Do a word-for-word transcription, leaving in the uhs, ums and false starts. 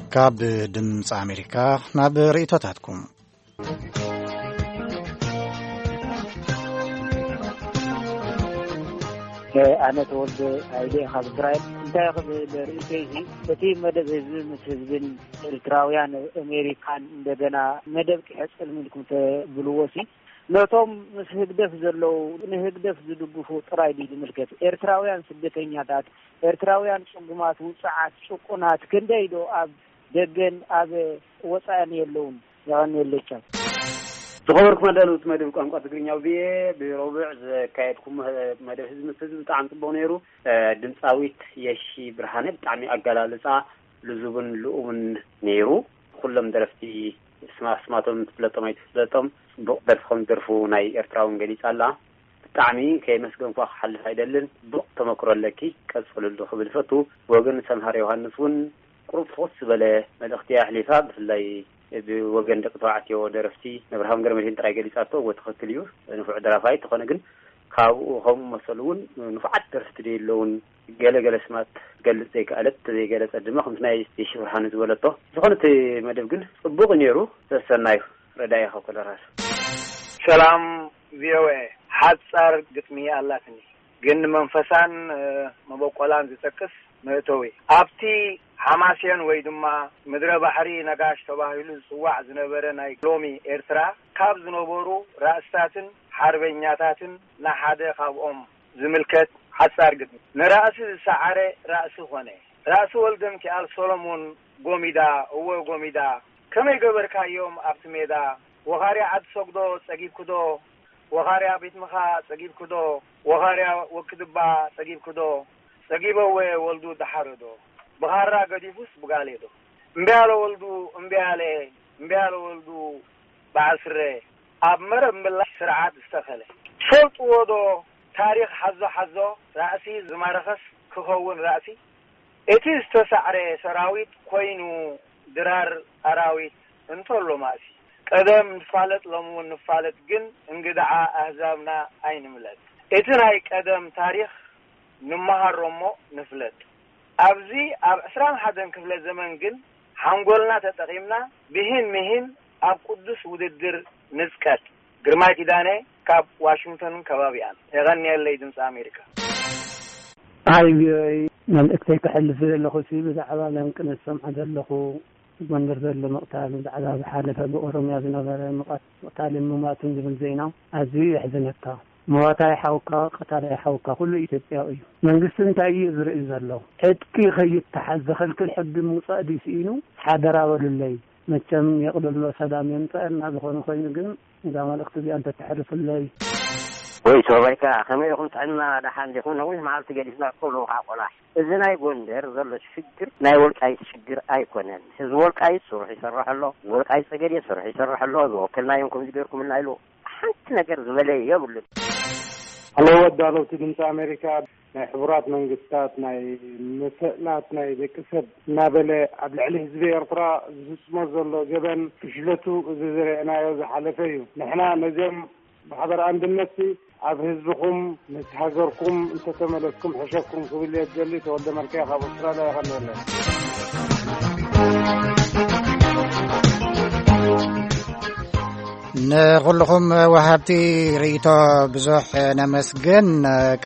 ካብ ድምፂ ኣሜሪካ ናብ ርእይቶታትኩም ኣነ ተወልደ ኣይደ ካብ እስራኤል እንታይ ክብል ርእይተይ እቲ መደብ ህዝቢ ምስ ህዝብን ኤርትራውያን ኣሜሪካን እንደገና መደብ ክሕፅል ምልኩም ተብልዎሲ ነቶም ምስ ህግደፍ ዘለው ንህግደፍ ዝድግፉ ጥራይ ዲ ዝምልከት ኤርትራውያን ስደተኛታት ኤርትራውያን ጽጉማት ውጽዓት ጭቁናት ክንደይዶ ኣብ ደገን ኣብ ወጻእን የለውም ያን የለቻ ተኸበርኩ መደሉት መደብ ቋንቋ ትግርኛው ቢኤ ብሮብዕ ዘካየድኩም መደብ ህዝብ ህዝብ ጣዕም ጽቡቕ ነይሩ ድምጻዊት የሺ ብርሃነ ብጣዕሚ ኣገላልጻ ልዙብን ልኡምን ነይሩ ኩሎም ደረፍቲ ስማ ስማቶም ትፍለጦም ኣይትፍለጦም ብደርፎም ደርፉ ናይ ኤርትራውን ገሊጻላ ብጣዕሚ ከይመስገንኳ ክሓልፍ ኣይደልን ቡቕ ተመክሮለኪ ቀጽልሉ ክብል ፈቱ ወገን ሰምሃር ዮሃንስ ውን ቁርፎስ በለ መልእኽቲ ኣሕሊፋ ብፍላይ ወገን ደቂ ተባዕትዮ ደረፍቲ ነብርሃም ገርመድህን ጥራይ ገሊጻቶ ወተኸትል እዩ ንፉዕ ደራፋይ ተኾነ ግን ካብኡ ከምኡ መሰሉ እውን ንፉዓት ደረፍቲ ደየለውን ገለገለ ስማት ገልጽ ዘይከኣለት ዘይገለጸ ድማ ከምቲ ናይ የሺ ብርሃነ ዝበለቶ ዝኾነት መደብ ግን ጽቡቕ ነይሩ ተሰናዩ ረዳይ ኸኮለራስ ሰላም ቪኦኤ ሓጻር ግጥሚ ኣላትኒ ግን መንፈሳን መበቆላን ዝጠቅስ መእተዊ ኣብቲ ሓማስያን ወይ ድማ ምድረ ባሕሪ ነጋሽ ተባሂሉ ዝጽዋዕ ዝነበረ ናይ ሎሚ ኤርትራ ካብ ዝነበሩ ራእስታትን ሓርበኛታትን ናሓደ ካብኦም ዝምልከት ሓጻር ግጥሚ ንራእሲ ዝሰዓረ ራእሲ ኾነ ራእሲ ወልደ ሚካኤል ሶሎሞን ጎሚዳ እወ ጎሚዳ ከመይ ገበርካዮም ኣብቲ ሜዳ ወኻርያ ዓድ ሰግዶ ጸጊብክዶ ወኻርያ ቤትምኻ ጸጊብክዶ ወኻርያ ወክድባ ጸጊብክዶ ጸጊበወ ወልዱ ደሓረዶ በኻራ ገዲፉስ ብጋሌዶ እምቢያለ ወልዱ እምቢያለ እምቢያለ ወልዱ ባዓስረ ኣብ መረብ ምላሽ ስርዓት ዝተኸለ ፈልጥዎዶ ታሪኽ ሓዞ ሓዞ ራእሲ ዝማረኸስ ክኸውን ራእሲ እቲ ዝተሳዕረ ሰራዊት ኮይኑ ድራር ኣራዊት እንተሎ ማእሲ ቀደም ንፋለጥ ሎምውን ንፋለጥ ግን እንግዳዓ ኣህዛብና ኣይንምለጥ እቲ ናይ ቀደም ታሪኽ ንመሃሮሞ ንፍለጥ ኣብዚ ኣብ ዕስራን ሓደን ክፍለ ዘመን ግን ሓንጎልና ተጠቒምና ብህን ምህን ኣብ ቅዱስ ውድድር ንዝቀት ግርማይ ኪዳነ ካብ ዋሽንግተን ከባቢያን የغنيለይ ድምፂ ኣሜሪካ ኣይ ቪኦኤ መልእክተይ ክሕልፍ ዘለኹ ብዛዕባ ለንቅነት ሰምዐ ዘለኹ ጎንደር ዘሎ መቕታል ብዛዕባ ዝሓለፈ ብኦሮምያ ዝነበረ መቕታል ምማትን ዝብል ዜና ኣዝዩ የሕዝነካ መዋታይ ሓውካ ቀታላይ ሓውካ ኩሉ ኢትዮጵያዊ እዩ መንግስቲ እንታይ እዩ ዝርኢ ዘሎ ዕጥቂ ከይተሓዝ ዝኽልክል ሕጊ ምውፃእ ዲስኢኑ ሓደራ በሉለይ መቸም የቕልሎ ሰላም የምፅአልና ዝኾነ ኮይኑ ግን እዛ መልእኽቲ እዚኣ እንተተሕልፍለይ ወይ ሶባይካ ከመይ ይኹን ጥዕና ዳሓን ዲኹን ነዊሕ መዓልቲ ገዲስና ኩሉ ሓቆላሽ እዚ ናይ ጎንደር ዘሎ ሽግር ናይ ወልቃይት ሽግር ኣይኮነን ህዝቢ ወልቃይት ስሩሕ ይሰርሕ ኣሎ ወልቃይት ፀገዴ ስሩሕ ይሰርሕ ኣሎ ዝወከልናዮም ከምዚ ገይርኩምና ኢሉ ሓንቲ ነገር ዝበለ የብሉን አሎ ወዳለው ድምፂ ኣሜሪካ ናይ ሕቡራት መንግስታት ናይ መስእላት ናይ ደቂ ሰብ እናበለ ኣብ ልዕሊ ህዝቢ ኤርትራ ዝፍፅሞ ዘሎ ገበን ክሽለቱ ዝዘርእናዮ ዝሓለፈ እዩ ንሕና ነዚኦም ብሓበር አንድነት ኣብ ህዝብኩም ምስ ሃገርኩም እንተተመለስኩም ሕሸኩም ክብል የደሊ ተወልደ መልክያ ካብ ኣውስትራልያ ይኸነለ ንኹልኹም ወሃብቲ ርእይቶ ብዙሕ ነመስግን